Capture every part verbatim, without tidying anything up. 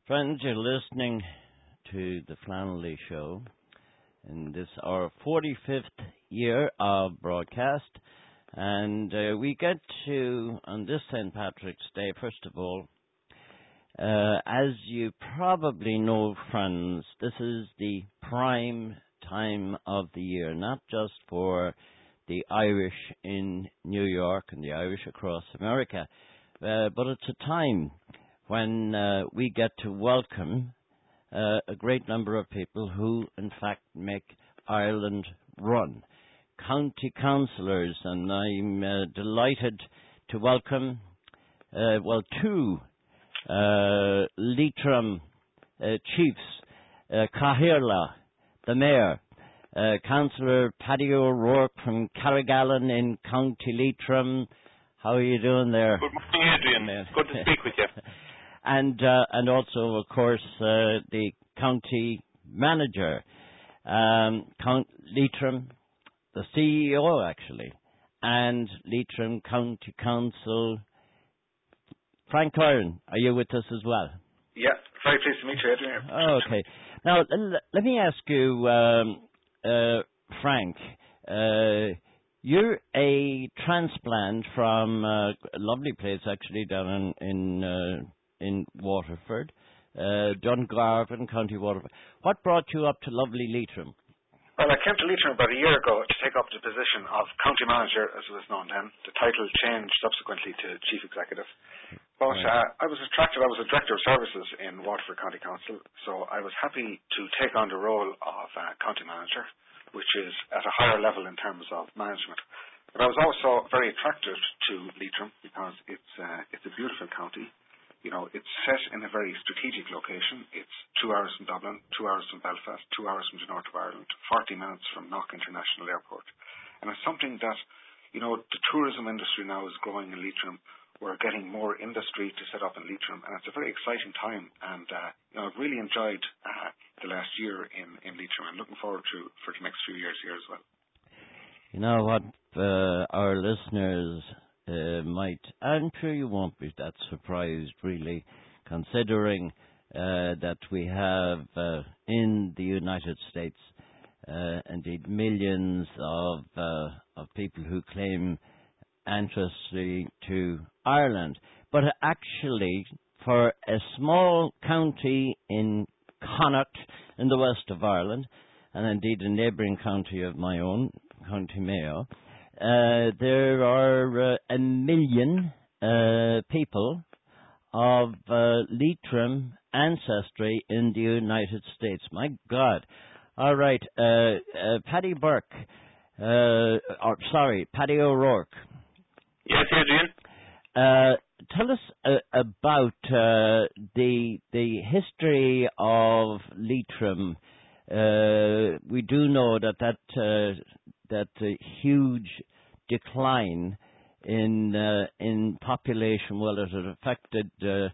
Friends, you're listening to the Flannelly Show in this our forty-fifth year of broadcast, and uh, we get to, on this Saint Patrick's Day, first of all, uh, as you probably know, friends, this is the prime time of the year, not just for the Irish in New York and the Irish across America, uh, but it's a time when uh, we get to welcome uh, a great number of people who, in fact, make Ireland run. County councillors, and I'm uh, delighted to welcome, uh, well, two uh, Leitrim uh, chiefs, uh, Cathaoirleach, the mayor, uh, Councillor Paddy O'Rourke from Carrigallen in County Leitrim. How are you doing there? Good morning, Adrian. Good to speak with you. And uh, and also, of course, uh, the county manager, um, Count Leitrim, the C E O actually, and Leitrim County Council. Frank Curran, are you with us as well? Yeah, very pleased to meet you, Adrian. Oh, okay. Now, l- let me ask you, um, uh, Frank, uh, you're a transplant from uh, a lovely place actually down in in, uh, in Waterford, uh, Dungarvan, County Waterford. What brought you up to lovely Leitrim? Well, I came to Leitrim about a year ago to take up the position of county manager, as it was known then. The title changed subsequently to chief executive. But Right. uh, I was attracted, I was a director of services in Waterford County Council, so I was happy to take on the role of uh, county manager, which is at a higher level in terms of management. But I was also very attracted to Leitrim because it's uh, it's a beautiful county. You know, it's set in a very strategic location. It's two hours from Dublin, two hours from Belfast, two hours from the north of Ireland, forty minutes from Knock International Airport. And it's something that, you know, the tourism industry now is growing in Leitrim. We're getting more industry to set up in Leitrim, and it's a very exciting time. And, uh, you know, I've really enjoyed uh, the last year in, in Leitrim. I'm looking forward to for the next few years here as well. You know what, uh, our listeners uh, might, I'm sure you won't be that surprised really, considering uh, that we have uh, in the United States uh, indeed millions of uh, of people who claim ancestry to Ireland. But actually, for a small county in Connacht in the west of Ireland, and indeed a neighbouring county of my own, County Mayo, uh, there are uh, a million uh, people of uh, Leitrim ancestry in the United States. My God. All right, uh, uh, Paddy Burke, uh, or sorry, Paddy O'Rourke. Yes, Adrian. Uh, tell us uh, about uh, the the history of Leitrim. Uh, we do know that that uh, that uh, huge decline in uh, in population, well, it had affected uh,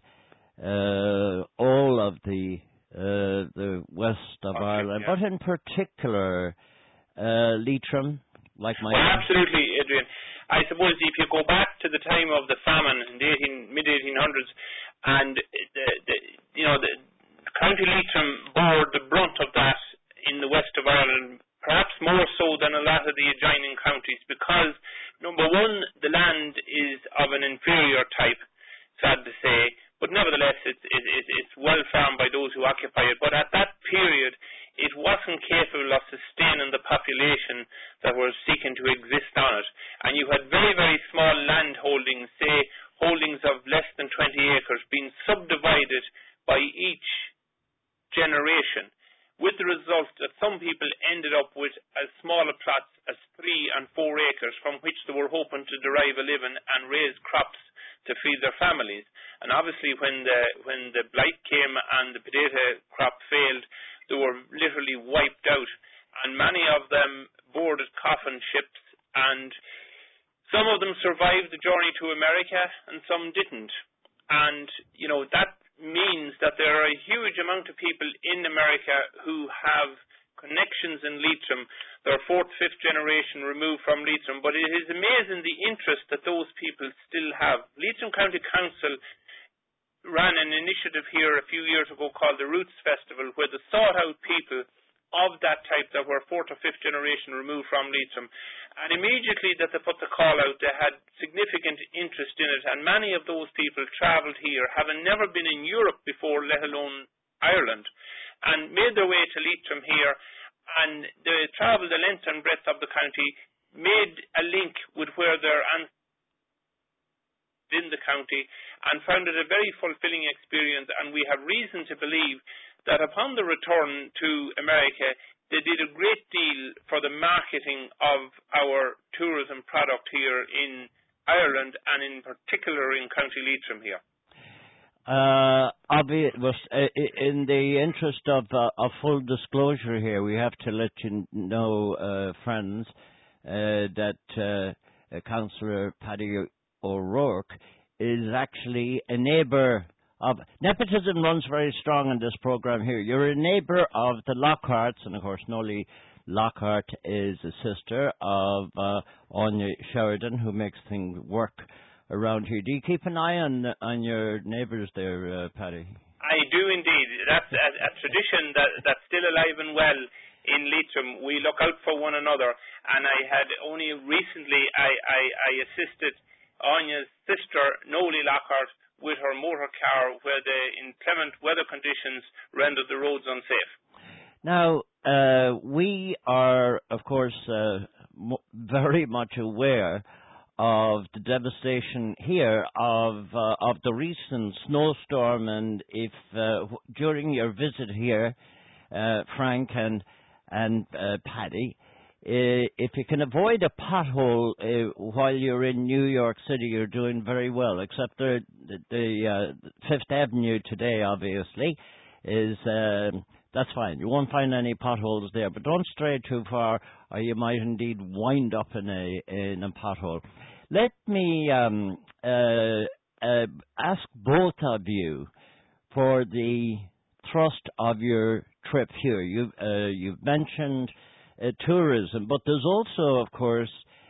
uh, all of the uh, the west of Okay, Ireland, yeah. but in particular uh, Leitrim, like my. Well, absolutely, Adrian. I suppose if you go back to the time of the famine in the mid eighteen hundreds, and the, the, you know the County Leitrim bore the brunt of that in the west of Ireland, perhaps more so than a lot of the adjoining counties, because number one, the land is of an inferior type, sad to say, but nevertheless it's it's, it's well farmed by those who occupy it. But at that period, it wasn't capable of sustaining the population that was seeking to exist on it. And you had very, very small land holdings, say holdings of less than twenty acres, being subdivided by each generation, with the result that some people ended up with as smaller plots as three and four acres from which they were hoping to derive a living and raise crops to feed their families. And obviously when the when the blight came and the potato crop failed, they were literally wiped out, and many of them boarded coffin ships, and some of them survived the journey to America and some didn't. And, you know, that means that there are a huge amount of people in America who have connections in Leitrim. They're fourth, fifth generation removed from Leitrim, but it is amazing the interest that those people still have. Leitrim County Council ran an initiative here a few years ago called the Roots Festival, where they sought out people of that type that were fourth or fifth generation removed from Leitrim. And immediately that they put the call out, they had significant interest in it, and many of those people travelled here, having never been in Europe before, let alone Ireland, and made their way to Leitrim here, and they travelled the length and breadth of the county, made a link with where their ancestors in the county, and found it a very fulfilling experience. And we have reason to believe that upon the return to America, they did a great deal for the marketing of our tourism product here in Ireland, and in particular in County Leitrim here. Uh, obvi- was, uh, in the interest of, uh, of full disclosure here, we have to let you know, uh, friends, uh, that uh, Councillor Paddy O'Rourke is actually a neighbour of... Nepotism runs very strong in this programme here. You're a neighbour of the Lockharts, and of course Nolly Lockhart is a sister of uh, Anya Sheridan, who makes things work around here. Do you keep an eye on on your neighbours there, uh, Paddy? I do indeed. That's a, a tradition that, that's still alive and well in Leitrim. We look out for one another, and I had only recently I, I, I assisted Anya's sister, Nolly Lockhart, with her motor car where the inclement weather conditions rendered the roads unsafe. Now, uh, we are, of course, uh, m- very much aware of the devastation here of uh, of the recent snowstorm, and if uh, w- during your visit here, uh, Frank and and uh, Paddy, uh, if you can avoid a pothole uh, while you're in New York City, you're doing very well. Except the the, the uh, Fifth Avenue today, obviously, is. Uh, That's fine. You won't find any potholes there, but don't stray too far, or you might indeed wind up in a in a pothole. Let me um, uh, uh, ask both of you for the thrust of your trip here. You've uh, you've mentioned uh, tourism, but there's also, of course,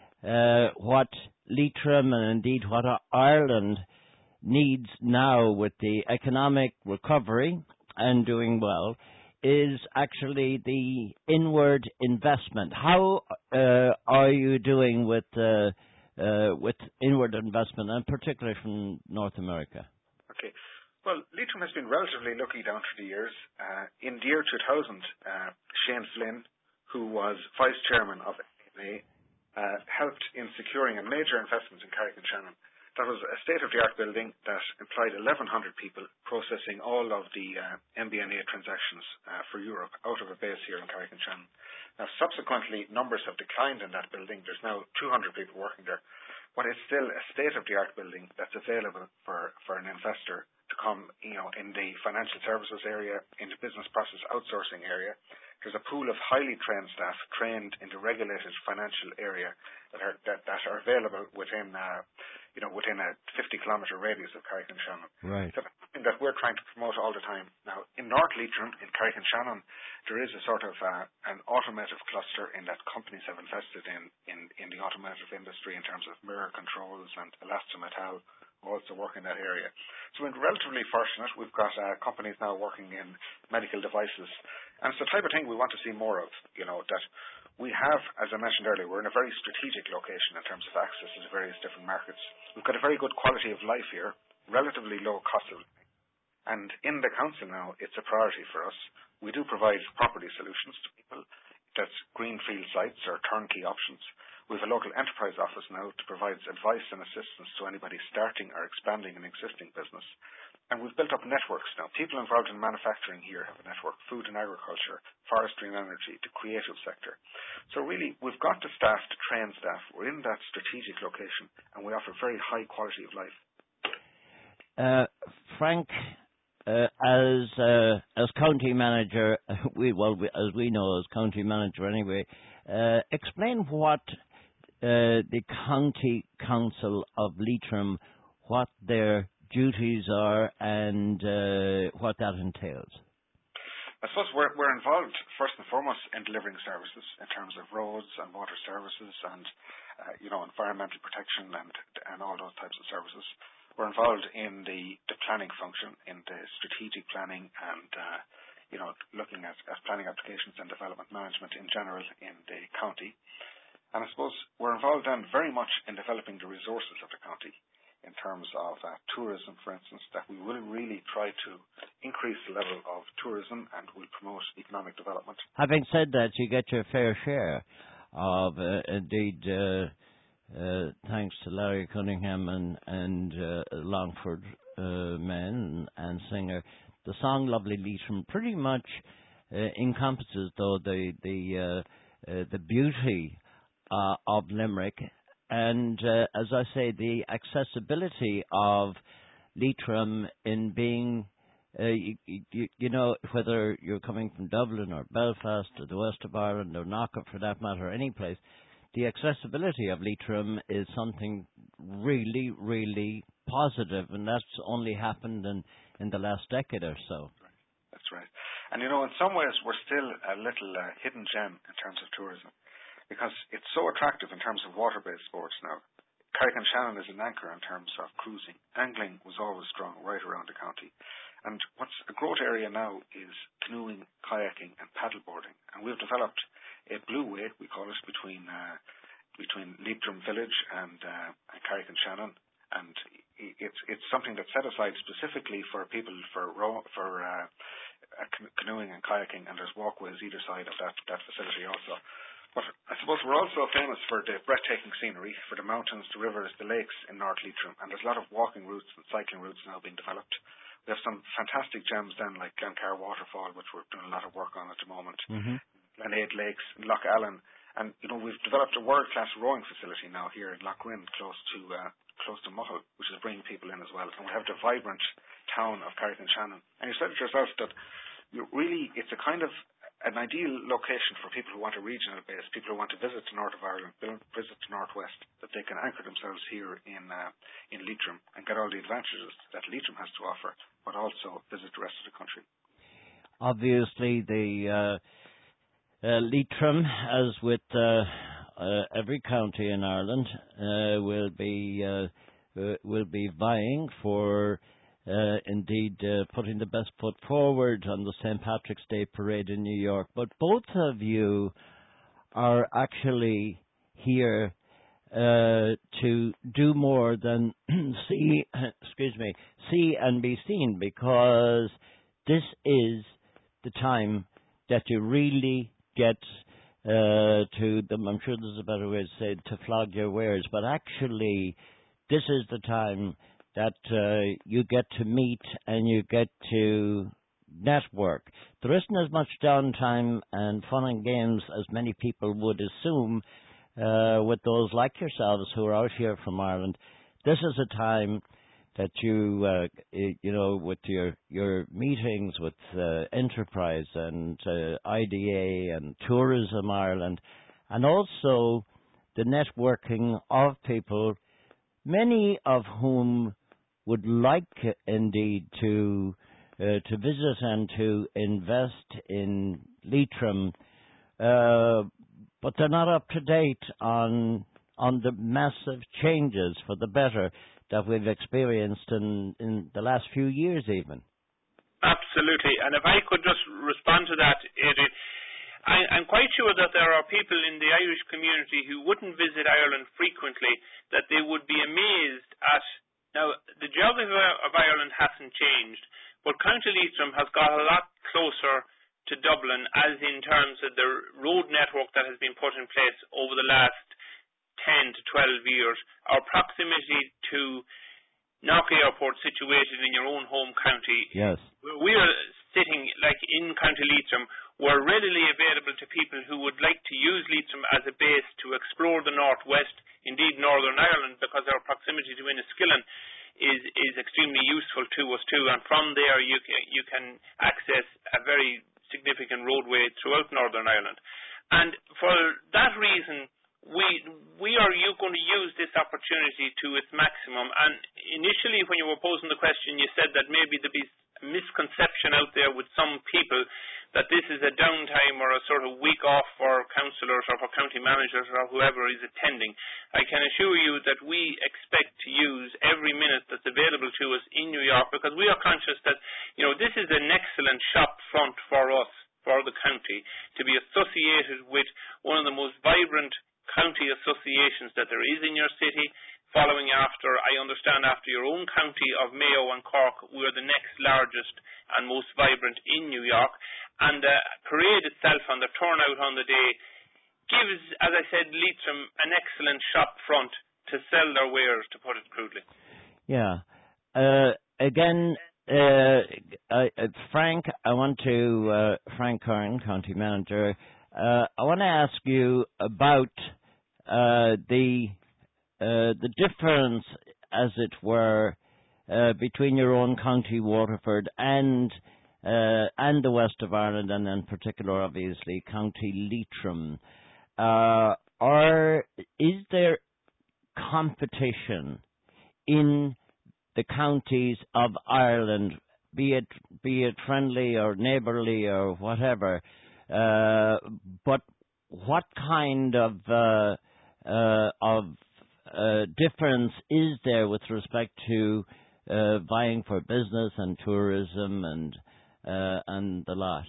uh, what Leitrim and indeed what Ireland needs now with the economic recovery and doing well, is actually the inward investment. How uh, are you doing with uh, uh, with inward investment, and particularly from North America? Okay. Well, Leitrim has been relatively lucky down through the years. Uh, in the year two thousand, uh, Shane Flynn, who was vice chairman of A M A, uh, helped in securing a major investment in Carrick-on-Shannon. That was a state-of-the-art building that employed eleven hundred people processing all of the uh, M B N A transactions uh, for Europe out of a base here in Carrick-on-Shannon. Now, subsequently, numbers have declined in that building. There's now two hundred people working there. But it's still a state-of-the-art building that's available for, for an investor to come, you know, in the financial services area, in the business process outsourcing area. There's a pool of highly trained staff trained in the regulated financial area that are that, that are available within, uh, you know, within a fifty kilometre radius of Carrick-on-Shannon. Right. So that's something that we're trying to promote all the time. Now, in North Leitrim, in Carrick-on-Shannon, there is a sort of uh, an automotive cluster in that companies have invested in, in in the automotive industry in terms of mirror controls, and Elastometal also work in that area. So we're relatively fortunate. We've got uh, companies now working in medical devices, and it's the type of thing we want to see more of. You know, that we have, as I mentioned earlier, we're in a very strategic location in terms of access to various different markets. We've got a very good quality of life here, relatively low cost of living. And in the council now, it's a priority for us. We do provide property solutions to people. That's greenfield sites or turnkey options. We have a local enterprise office now to provide advice and assistance to anybody starting or expanding an existing business. And we've built up networks now. People involved in manufacturing here have a network, food and agriculture, forestry and energy, the creative sector. So really, we've got the staff to train staff. We're in that strategic location, and we offer very high quality of life. Uh, Frank, uh, as uh, as county manager, we well we, as we know as county manager anyway, uh, explain what uh, the county council of Leitrim, what their duties are, and uh, what that entails. I suppose we're, we're involved first and foremost in delivering services in terms of roads and water services and, uh, you know, environmental protection and and all those types of services. we're involved in the, the planning function, in the strategic planning and, uh, you know, looking at, at planning applications and development management in general in the county. And I suppose we're involved then very much in developing the resources of the county in terms of uh, tourism, for instance, that we will really try to increase the level of tourism and will promote economic development. Having said that, you get your fair share of, uh, indeed, uh, uh, thanks to Larry Cunningham and, and uh, Longford uh, men and singer, the song Lovely Leitrim pretty much uh, encompasses, though, the, the, uh, uh, the beauty uh, of Limerick. And uh, as I say, the accessibility of Leitrim in being, uh, you, you, you know, whether you're coming from Dublin or Belfast or the west of Ireland or Knocker for that matter, any place, the accessibility of Leitrim is something really, really positive, and that's only happened in, in the last decade or so. That's right. And, you know, in some ways we're still a little uh, hidden gem in terms of tourism, because it's so attractive in terms of water-based sports now. Carrick-on-Shannon is an anchor in terms of cruising. Angling was always strong right around the county. And what's a growth area now is canoeing, kayaking and paddleboarding. And we've developed a blue way, we call it, between uh, between Leitrim Village and, uh, and Carrick-on-Shannon. And it's it's something that's set aside specifically for people for row, for uh, canoeing and kayaking, and there's walkways either side of that, that facility also. But I suppose we're also famous for the breathtaking scenery, for the mountains, the rivers, the lakes in North Leitrim, and there's a lot of walking routes and cycling routes now being developed. We have some fantastic gems then, like Glencar Waterfall, which we're doing a lot of work on at the moment, Mm-hmm. Glenade Lakes, Loch Allen, and you know we've developed a world-class rowing facility now here in Lochrin, close to uh, close to Muckle, which is bringing people in as well. And we have the vibrant town of Carrick-on-Shannon. And you said it yourself that you really it's a kind of an ideal location for people who want a regional base, people who want to visit the north of Ireland, visit the northwest, that they can anchor themselves here in uh, in Leitrim and get all the advantages that Leitrim has to offer, but also visit the rest of the country. Obviously, the uh, uh, Leitrim, as with uh, uh, every county in Ireland, uh, will be uh, uh, will be vying for. Uh, indeed, uh, putting the best foot forward on the Saint Patrick's Day parade in New York. But both of you are actually here uh, to do more than see, excuse me, see and be seen, because this is the time that you really get uh, to them. I'm sure there's a better way to say it, to flog your wares, but actually, this is the time that uh, you get to meet and you get to network. There isn't as much downtime and fun and games as many people would assume uh, with those like yourselves who are out here from Ireland. This is a time that you, uh, you know, with your your meetings with uh, Enterprise and uh, I D A and Tourism Ireland, and also the networking of people, many of whom would like uh, indeed to uh, to visit and to invest in Leitrim, uh, but they're not up to date on on the massive changes for the better that we've experienced in, in the last few years even. Absolutely. And if I could just respond to that, Adrian, I, I'm quite sure that there are people in the Irish community who wouldn't visit Ireland frequently, that they would be amazed at. Now, the geography of Ireland hasn't changed, but County Leitrim has got a lot closer to Dublin, as in terms of the road network that has been put in place over the last ten to twelve years. Our proximity to Knock Airport, situated in your own home county. Yes. We are sitting, like, in County Leitrim. We're readily available to people who would like to use Leitrim as a base to explore the northwest, indeed Northern Ireland, because our proximity to Enniskillen is is extremely useful to us too. And from there, you can, you can access a very significant roadway throughout Northern Ireland. And for that reason, we we are you going to use this opportunity to its maximum. And initially, when you were posing the question, you said that maybe there be a misconception out there with some people that this is a downtime or a sort of week off for councillors or for county managers or whoever is attending. I can assure you that we expect to use every minute that's available to us in New York, because we are conscious that, you know, this is an excellent shop front for us, for the county, to be associated with one of the most vibrant county associations that there is in your city. Following after, I understand, after your own county of Mayo and Cork, we are the next largest and most vibrant in New York. And the parade itself and the turnout on the day gives, as I said, Leitrim an excellent shop front to sell their wares, to put it crudely. Yeah. Uh, again, uh, uh, Frank, I want to, uh, Frank Curran, County Manager, uh, I want to ask you about uh, the Uh, the difference, as it were, uh, between your own county, Waterford, and uh, and the west of Ireland, and in particular, obviously, County Leitrim. Uh, are is there competition in the counties of Ireland, be it be it friendly or neighbourly or whatever? Uh, but what kind of uh, uh, of Uh, difference is there with respect to uh, buying for business and tourism and uh, and the lot?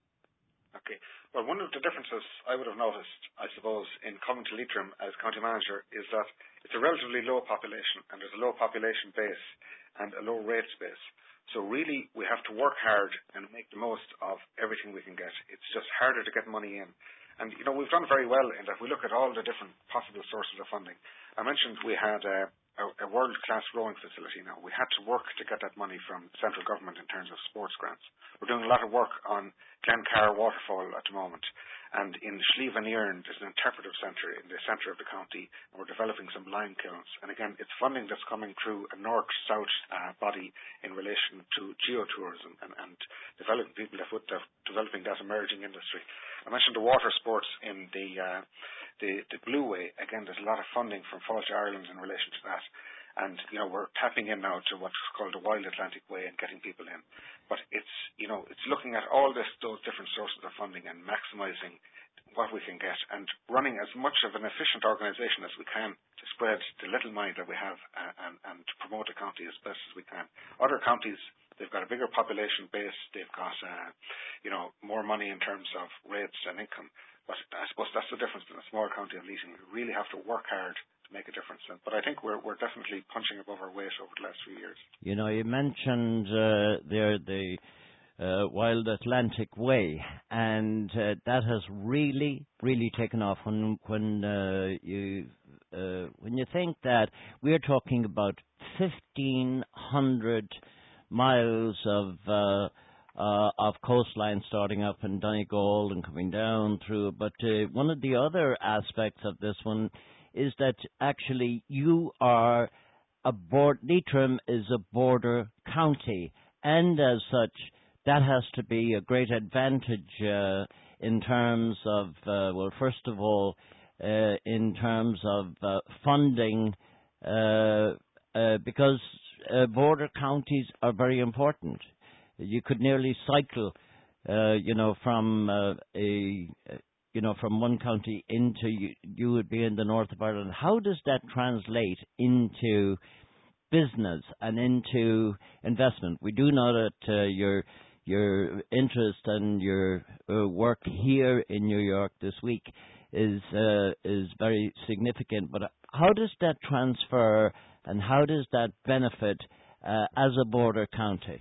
Okay. Well, one of the differences I would have noticed, I suppose, in coming to Leitrim as county manager is that it's a relatively low population, and there's a low population base and a low rates base. So really, we have to work hard and make the most of everything we can get. It's just harder to get money in. And, you know, we've done very well in that we look at all the different possible sources of funding. I mentioned we had a, a, a world-class rowing facility now. We had to work to get that money from central government in terms of sports grants. We're doing a lot of work on Glencar Waterfall at the moment. And in Slieve and Earn, there's an interpretive centre in the centre of the county, and we're developing some lime kilns. And again, it's funding that's coming through a north-south uh, body in relation to geotourism and, and developing people that would have, developing that emerging industry. I mentioned the water sports in the, uh, the the Blue Way. Again, there's a lot of funding from Fáilte Ireland in relation to that. And, you know, we're tapping in now to what's called the Wild Atlantic Way and getting people in. But it's, you know, it's looking at all this, those different sources of funding and maximising what we can get and running as much of an efficient organisation as we can to spread the little money that we have uh, and, and to promote the county as best as we can. Other counties, they've got a bigger population base. They've got, uh, you know, more money in terms of rates and income. But I suppose that's the difference in a small county of Leitrim. We really have to work hard to make a difference. But I think we're we're definitely punching above our weight over the last few years. You know, you mentioned uh, there the uh, Wild Atlantic Way, and uh, that has really, really taken off. When when uh, you uh, when you think that we're talking about fifteen hundred miles of uh, Uh, of coastline starting up in Donegal and coming down through. But uh, one of the other aspects of this one is that actually you are a board, Leitrim is a border county, and as such, that has to be a great advantage uh, in terms of, uh, well, first of all, uh, in terms of uh, funding, uh, uh, because uh, border counties are very important. You could nearly cycle, uh, you know, from uh, a, you know, from one county into you, you would be in the north of Ireland. How does that translate into business and into investment? We do know that uh, your your interest and your uh, work here in New York this week is uh, is very significant. But how does that transfer, and how does that benefit uh, as a border county?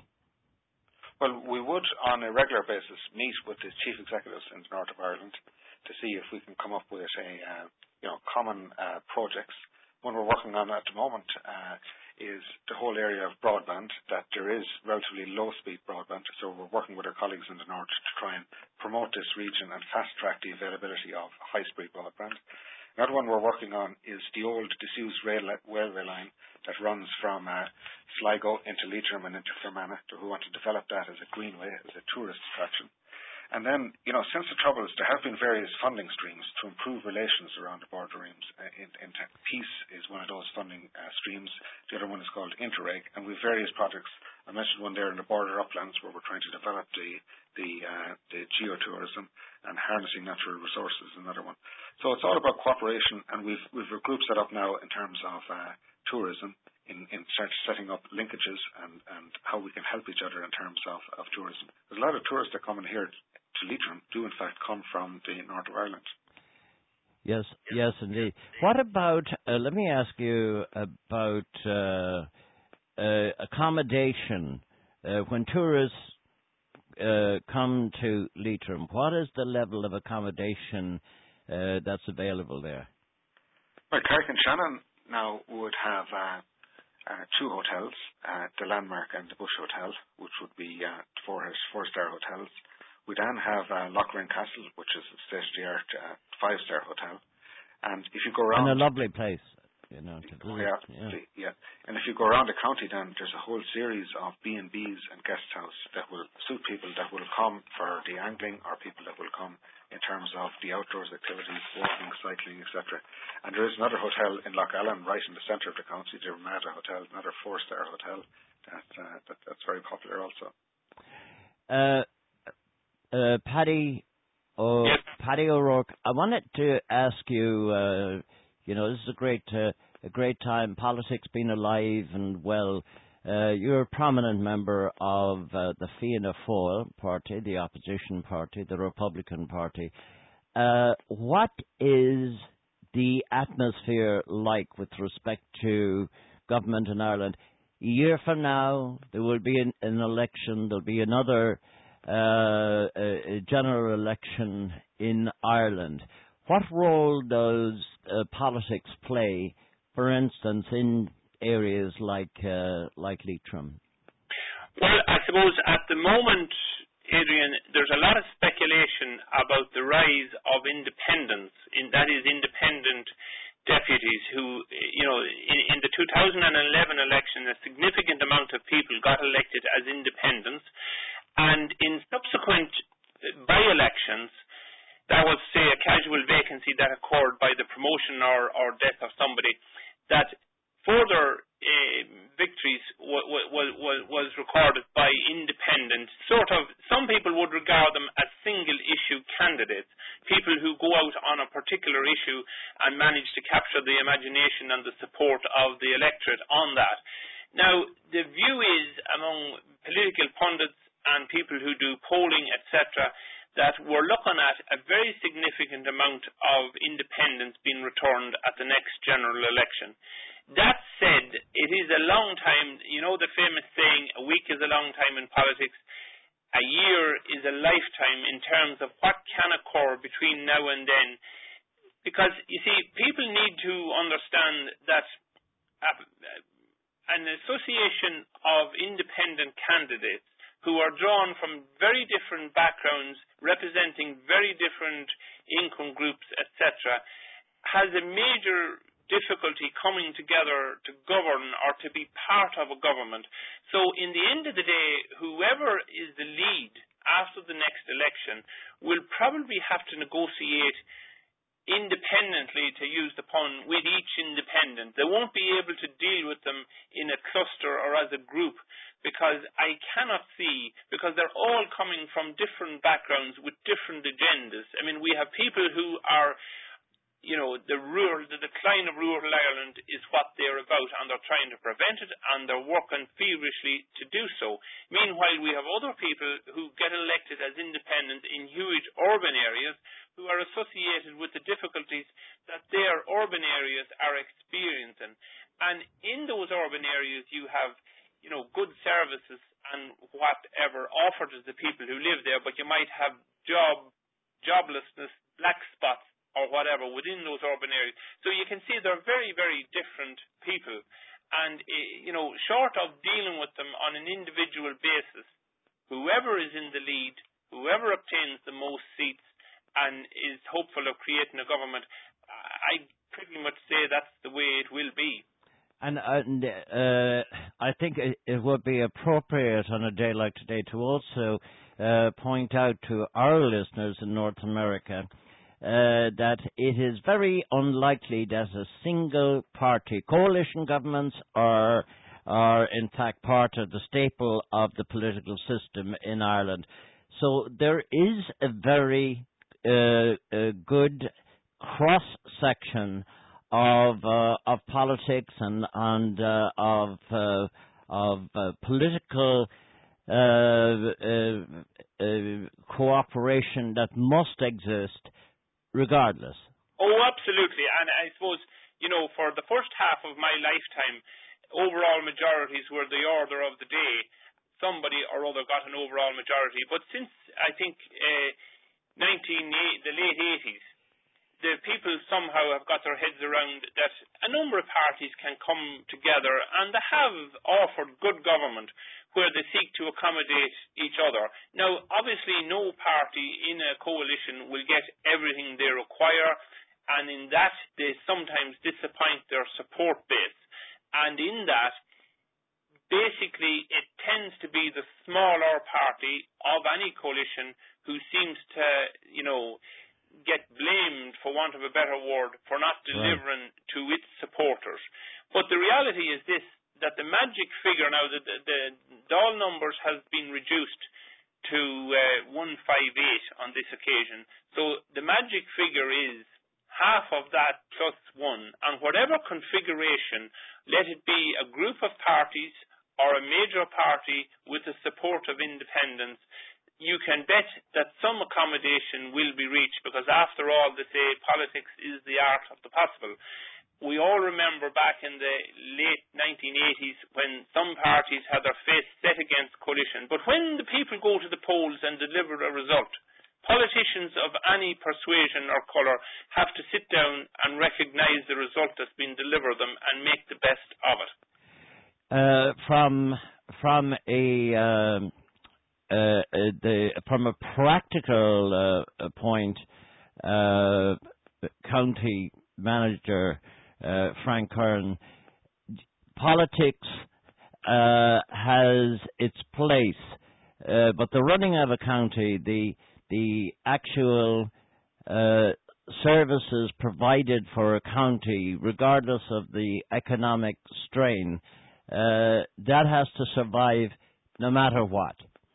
Well, we would, on a regular basis, meet with the chief executives in the north of Ireland to see if we can come up with a, uh, you know, common uh, projects. One we're working on at the moment uh, is the whole area of broadband, that there is relatively low-speed broadband, so we're working with our colleagues in the north to try and promote this region and fast-track the availability of high-speed broadband. Another one we're working on is the old disused rail, railway line that runs from uh, Sligo into Leitrim and into Fermanagh. We want to develop that as a greenway, as a tourist attraction. And then, you know, since the Troubles, there have been various funding streams to improve relations around the border regions. Uh, in, in Peace is one of those funding uh, streams. The other one is called Interreg, and we have various projects I mentioned one there in the border uplands where we're trying to develop the the uh, the geotourism and harnessing natural resources. Another one. So it's all about cooperation, and we've we've a group set up now in terms of uh, tourism. In, in setting up linkages and, and how we can help each other in terms of, of tourism. There's a lot of tourists that come in here to Leitrim do in fact come from the north of Ireland. Yes, yes indeed. What about, uh, let me ask you about uh, uh, accommodation. Uh, when tourists uh, come to Leitrim, what is the level of accommodation uh, that's available there? Well, Carrick-on-Shannon now would have uh, Uh, two hotels, uh, the Landmark and the Bush Hotel, which would be uh, four, four-star hotels. We then have uh, Lochran Castle, which is a state-of-the-art uh, five-star hotel. And if you go around... And a lovely place, you know, to visit. Yeah, yeah. yeah. And if you go around the county, then there's a whole series of B and Bs and guest house that will suit people that will come for the angling or people that will come in terms of the outdoors activities, walking, cycling, et cetera. And there is another hotel in Loch Allen, right in the centre of the county, the Ramada Hotel, another four-star hotel that, uh, that that's very popular also. Uh, uh, Paddy, o- yes. Paddy O'Rourke, I wanted to ask you. Uh, you know, this is a great, uh, a great time. Politics being alive and well. Uh, you're a prominent member of uh, the Fianna Fáil party, the opposition party, the Republican Party. Uh, what is the atmosphere like with respect to government in Ireland? A year from now, there will be an, an election. There'll be another uh, a, a general election in Ireland. What role does uh, politics play, for instance, in areas like uh, like Leitrim? Well, I suppose at the moment, Adrian, there's a lot of speculation about the rise of independents, in, that is, independent deputies who, you know, in, in the two thousand eleven election, a significant amount of people got elected as independents, and in subsequent by-elections, that was, say, a casual vacancy that occurred by the promotion or, or death of somebody, that further uh, victories w- w- w- was recorded by independent, sort of, some people would regard them as single-issue candidates, people who go out on a particular issue and manage to capture the imagination and the support of the electorate on that. Now, the view is among political pundits and people who do polling, et cetera, that we're looking at a very significant amount of independents being returned at the next general election. That said, it is a long time, you know the famous saying, a week is a long time in politics, a year is a lifetime in terms of what can occur between now and then. Because, you see, people need to understand that an association of independent candidates who are drawn from very different backgrounds, representing very different income groups, et cetera, has a major difficulty coming together to govern or to be part of a government. So in the end of the day, whoever is the lead after the next election will probably have to negotiate independently, to use the pun, with each independent. They won't be able to deal with them in a cluster or as a group, because I cannot see, because they're all coming from different backgrounds with different agendas. I mean, we have people who are, you know, the rural, the decline of rural Ireland is what they're about, and they're trying to prevent it, and they're working feverishly to do so. Meanwhile, we have other people who get elected as independents in huge urban areas who are associated with the difficulties that their urban areas are experiencing. And in those urban areas, you have, you know, good services and whatever offered to the people who live there, but you might have job, joblessness, black spots, or whatever within those urban areas. So you can see they're very, very different people. And, you know, short of dealing with them on an individual basis, whoever is in the lead, whoever obtains the most seats and is hopeful of creating a government, I pretty much say that's the way it will be. And, and uh, I think it, it would be appropriate on a day like today to also uh, point out to our listeners in North America Uh, that it is very unlikely that a single party, coalition governments or are in fact part of the staple of the political system in Ireland. So there is a very uh, a good cross-section of uh, of politics and and uh, of uh, of uh, political uh, uh, uh, cooperation that must exist regardless. Oh, absolutely. And I suppose, you know, for the first half of my lifetime, overall majorities were the order of the day. Somebody or other got an overall majority. But since, I think, uh, nineteen the late eighties, the people somehow have got their heads around that a number of parties can come together and they have offered good government where they seek to accommodate each other. Now, obviously, no party in a coalition will get everything they require, and in that, they sometimes disappoint their support base. And in that, basically, it tends to be the smaller party of any coalition who seems to, you know, get blamed, for want of a better word, for not delivering right. to its supporters. But the reality is this, that the magic figure now, the, the, the Dáil numbers has been reduced to uh, one fifty-eight on this occasion. So the magic figure is half of that plus one, and whatever configuration, let it be a group of parties or a major party with the support of independents, you can bet that some accommodation will be reached, because after all, they say politics is the art of the possible. We all remember back in the late nineteen eighties when some parties had their face set against coalition. But when the people go to the polls and deliver a result, politicians of any persuasion or colour have to sit down and recognise the result that's been delivered them and make the best of it. Uh, from from a um, uh, uh, the from a practical uh, point, uh, county manager uh, Frank Curran, politics uh, has its place, uh, but the running of a county, the the actual uh, services provided for a county, regardless of the economic strain, uh, that has to survive no matter what.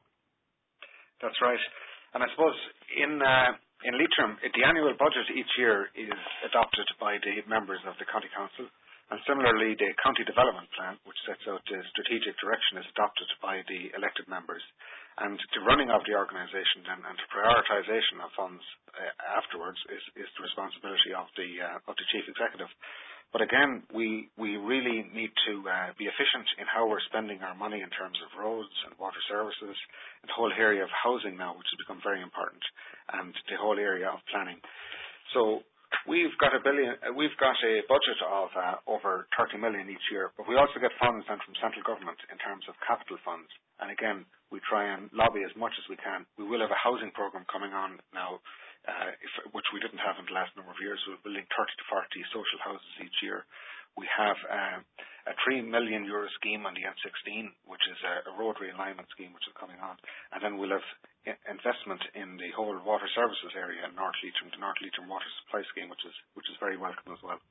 That's right. And I suppose in uh, in Leitrim, the annual budget each year is adopted by the members of the County Council. And similarly, the County Development Plan, which sets out the strategic direction, is adopted by the elected members. And the running of the organisation and, and the prioritisation of funds uh, afterwards is, is the responsibility of the uh, of the chief executive. But again, we we really need to uh, be efficient in how we're spending our money in terms of roads and water services, and the whole area of housing now, which has become very important, and the whole area of planning. So we've got a billion. Uh, we've got a budget of uh, over thirty million each year, but we also get funds then from central government in terms of capital funds. And again, we try and lobby as much as we can. We will have a housing program coming on now, uh, if, which we didn't have in the last number of years. We're building thirty to forty social houses each year. We have uh, a three million euro scheme on the N sixteen, which is a, a road realignment scheme, which is coming on. And then we'll have investment in the whole water services area in North Leitrim, the North Leitrim Water Supply Scheme, which is which is very welcome as well.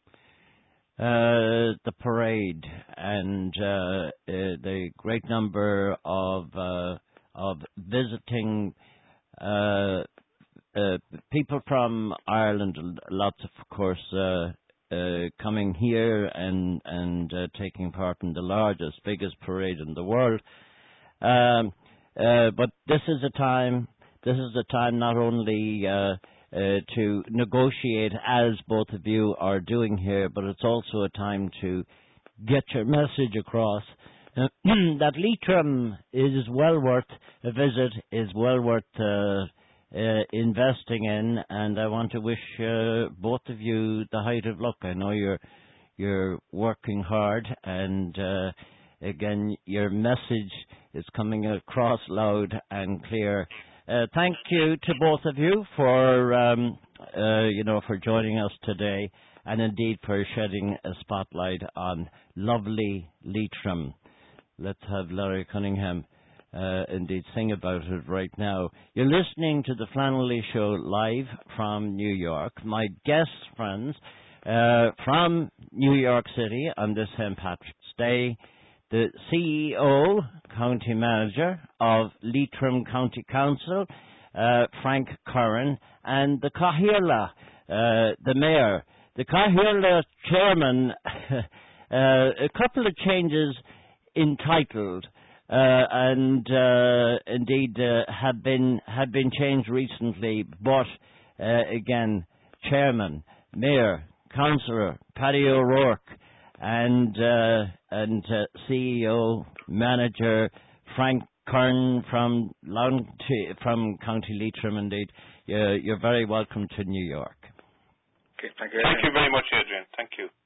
Uh, the parade and uh, uh, the great number of uh, of visiting uh, uh, people from Ireland, lots of, of course, uh, uh, coming here and and uh, taking part in the largest, biggest parade in the world. Um, uh, but this is a time. This is a time not only uh, Uh, to negotiate, as both of you are doing here, but it's also a time to get your message across uh, that Leitrim is well worth a visit, is well worth uh, uh, investing in, and I want to wish uh, both of you the height of luck. I know you're you're working hard, and uh, again, your message is coming across loud and clear. Uh, thank you to both of you for, um, uh, you know, for joining us today, and indeed for shedding a spotlight on lovely Leitrim. Let's have Larry Cunningham, uh, indeed sing about it right now. You're listening to the Flannelly Show live from New York. My guests, friends, uh, from New York City on this Saint Patrick's Day, the C E O, County Manager of Leitrim County Council, uh, Frank Curran, and the Cathaoirleach, uh, the Mayor. The Cathaoirleach Chairman, uh, a couple of changes entitled, uh, and uh, indeed uh, have been have been changed recently, but uh, again, Chairman, Mayor, Councillor, Paddy O'Rourke, and uh, and uh, C E O, Manager Frank Curran from Long from County Leitrim. Indeed, uh, you're very welcome to New York. Okay, thank you. Thank you very much, Adrian. Thank you.